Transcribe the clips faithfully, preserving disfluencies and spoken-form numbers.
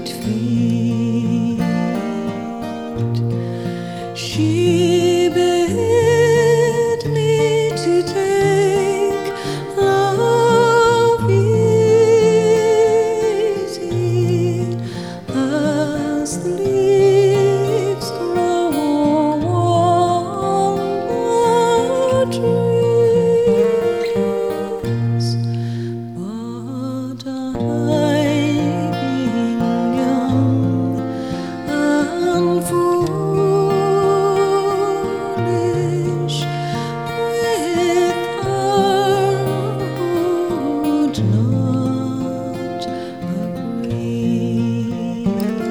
white feet. She bid me to take love easy as the leaves grow on the trees. But I, being young and foolish, with her would not agree.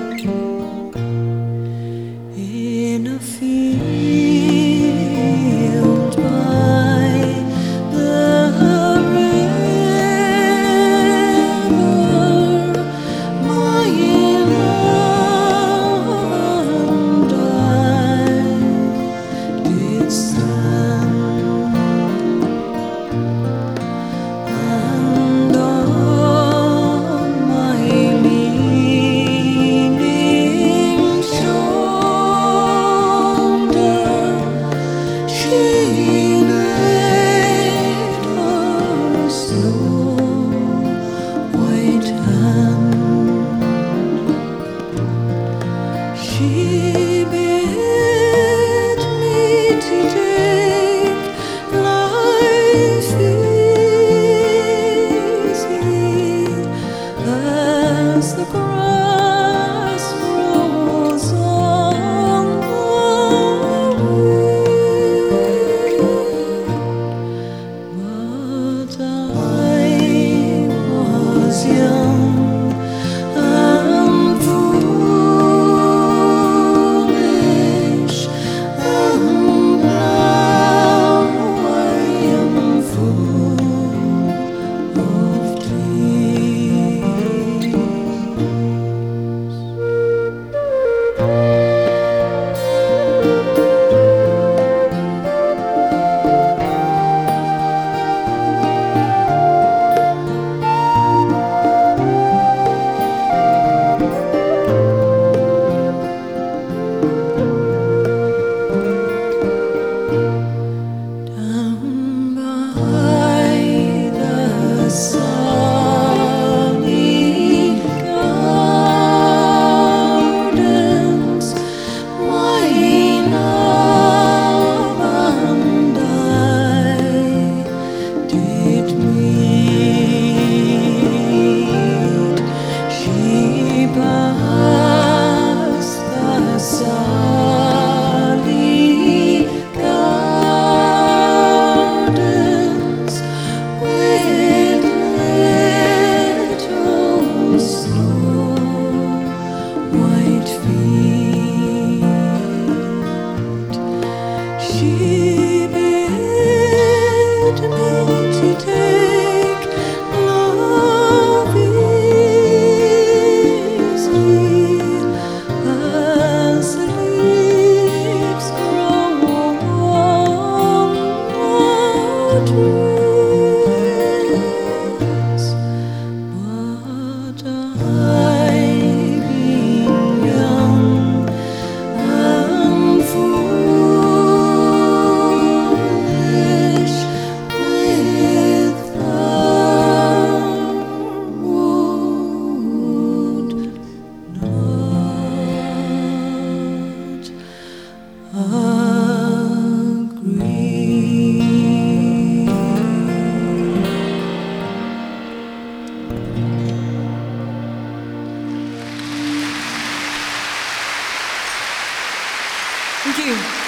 In a field by the river, my love and I did stand, and on my leaning shoulder she laid her snow white hand. She bid me to take life easy as the grass grows on the wind. But I was young and foolish, and now I am full of tears. Down by the sunny gardens, my love and I did meet. She passed the sunny gardens with little snow white feet. She bid me to take love easy as the leaves grow on the trees. But I, being young and foolish, with her would not agree. Thank you.